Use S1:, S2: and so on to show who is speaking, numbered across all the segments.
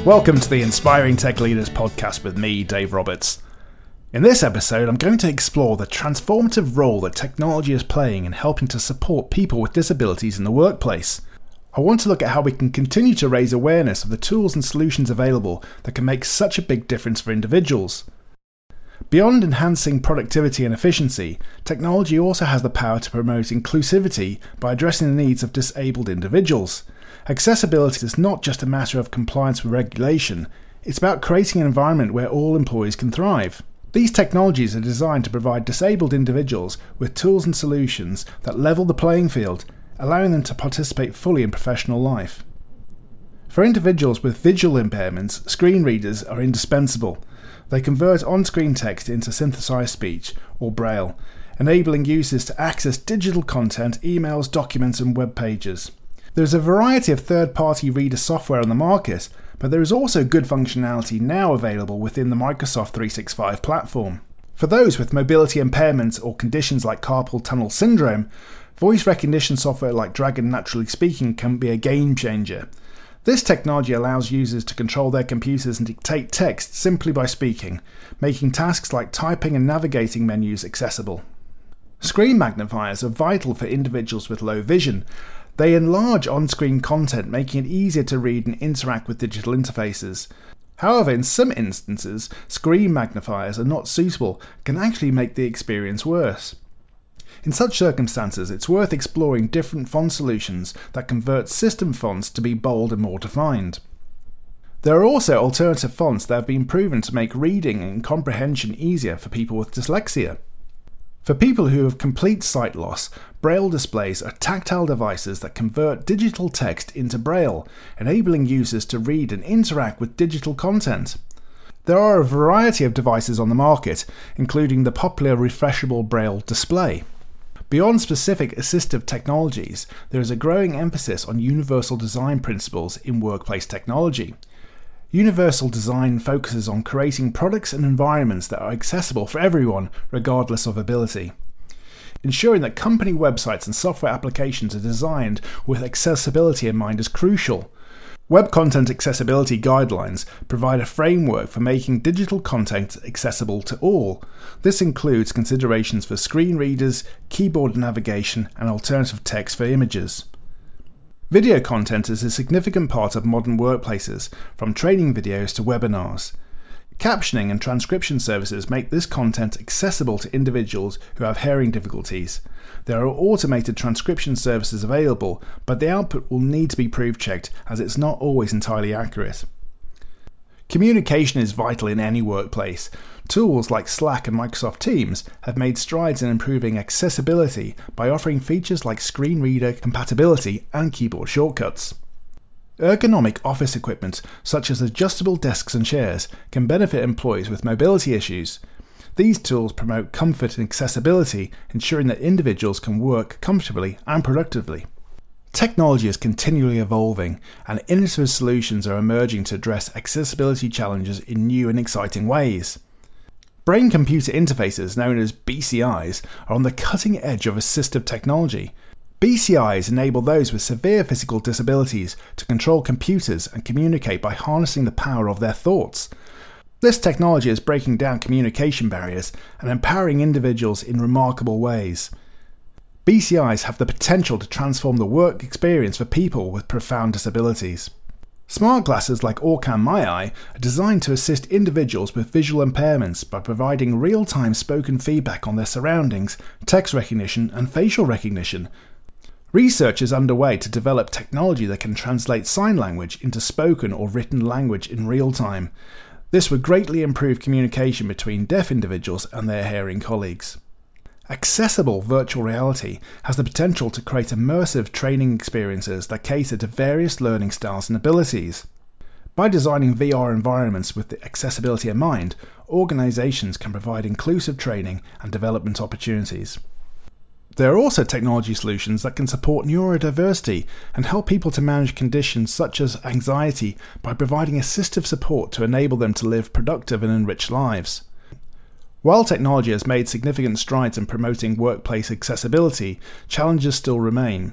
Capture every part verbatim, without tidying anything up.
S1: Welcome to the Inspiring Tech Leaders podcast with me, Dave Roberts. In this episode, I'm going to explore the transformative role that technology is playing in helping to support people with disabilities in the workplace. I want to look at how we can continue to raise awareness of the tools and solutions available that can make such a big difference for individuals. Beyond enhancing productivity and efficiency, technology also has the power to promote inclusivity by addressing the needs of disabled individuals. Accessibility is not just a matter of compliance with regulation, it's about creating an environment where all employees can thrive. These technologies are designed to provide disabled individuals with tools and solutions that level the playing field, allowing them to participate fully in professional life. For individuals with visual impairments, screen readers are indispensable. They convert on-screen text into synthesized speech, or Braille, enabling users to access digital content, emails, documents, and web pages. There is a variety of third-party reader software on the market, but there is also good functionality now available within the Microsoft three sixty-five platform. For those with mobility impairments or conditions like carpal tunnel syndrome, voice recognition software like Dragon Naturally Speaking can be a game changer. This technology allows users to control their computers and dictate text simply by speaking, making tasks like typing and navigating menus accessible. Screen magnifiers are vital for individuals with low vision. They enlarge on-screen content, making it easier to read and interact with digital interfaces. However, in some instances, screen magnifiers are not suitable and can actually make the experience worse. In such circumstances, it's worth exploring different font solutions that convert system fonts to be bold and more defined. There are also alternative fonts that have been proven to make reading and comprehension easier for people with dyslexia. For people who have complete sight loss, Braille displays are tactile devices that convert digital text into Braille, enabling users to read and interact with digital content. There are a variety of devices on the market, including the popular refreshable Braille display. Beyond specific assistive technologies, there is a growing emphasis on universal design principles in workplace technology. Universal design focuses on creating products and environments that are accessible for everyone, regardless of ability. Ensuring that company websites and software applications are designed with accessibility in mind is crucial. Web Content Accessibility Guidelines provide a framework for making digital content accessible to all. This includes considerations for screen readers, keyboard navigation, and alternative text for images. Video content is a significant part of modern workplaces, from training videos to webinars. Captioning and transcription services make this content accessible to individuals who have hearing difficulties. There are automated transcription services available, but the output will need to be proof-checked as it's not always entirely accurate. Communication is vital in any workplace. Tools like Slack and Microsoft Teams have made strides in improving accessibility by offering features like screen reader compatibility and keyboard shortcuts. Ergonomic office equipment, such as adjustable desks and chairs, can benefit employees with mobility issues. These tools promote comfort and accessibility, ensuring that individuals can work comfortably and productively. Technology is continually evolving, and innovative solutions are emerging to address accessibility challenges in new and exciting ways. Brain-computer interfaces, known as B C Is, are on the cutting edge of assistive technology. B C Is enable those with severe physical disabilities to control computers and communicate by harnessing the power of their thoughts. This technology is breaking down communication barriers and empowering individuals in remarkable ways. B C Is have the potential to transform the work experience for people with profound disabilities. Smart glasses like Orcam MyEye are designed to assist individuals with visual impairments by providing real-time spoken feedback on their surroundings, text recognition, and facial recognition. Research is underway to develop technology that can translate sign language into spoken or written language in real time. This would greatly improve communication between deaf individuals and their hearing colleagues. Accessible virtual reality has the potential to create immersive training experiences that cater to various learning styles and abilities. By designing V R environments with accessibility in mind, organizations can provide inclusive training and development opportunities. There are also technology solutions that can support neurodiversity and help people to manage conditions such as anxiety by providing assistive support to enable them to live productive and enriched lives. While technology has made significant strides in promoting workplace accessibility, challenges still remain.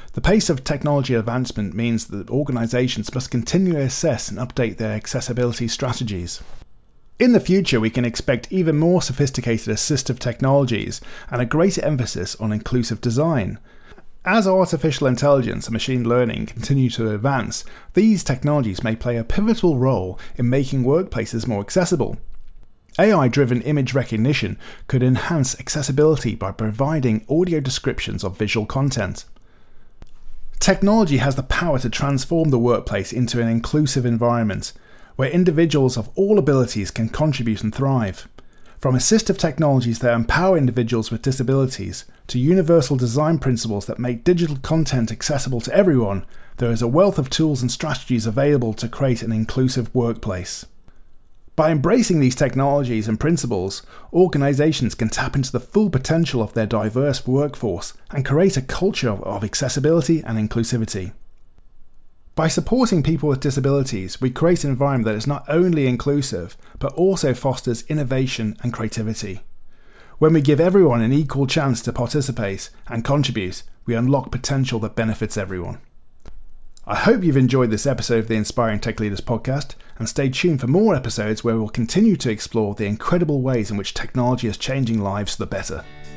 S1: The pace of technology advancement means that organisations must continually assess and update their accessibility strategies. In the future, we can expect even more sophisticated assistive technologies and a greater emphasis on inclusive design. As artificial intelligence and machine learning continue to advance, these technologies may play a pivotal role in making workplaces more accessible. A I-driven image recognition could enhance accessibility by providing audio descriptions of visual content. Technology has the power to transform the workplace into an inclusive environment, where individuals of all abilities can contribute and thrive. From assistive technologies that empower individuals with disabilities to universal design principles that make digital content accessible to everyone, there is a wealth of tools and strategies available to create an inclusive workplace. By embracing these technologies and principles, organisations can tap into the full potential of their diverse workforce and create a culture of accessibility and inclusivity. By supporting people with disabilities, we create an environment that is not only inclusive, but also fosters innovation and creativity. When we give everyone an equal chance to participate and contribute, we unlock potential that benefits everyone. I hope you've enjoyed this episode of the Inspiring Tech Leaders podcast, and stay tuned for more episodes where we'll continue to explore the incredible ways in which technology is changing lives for the better.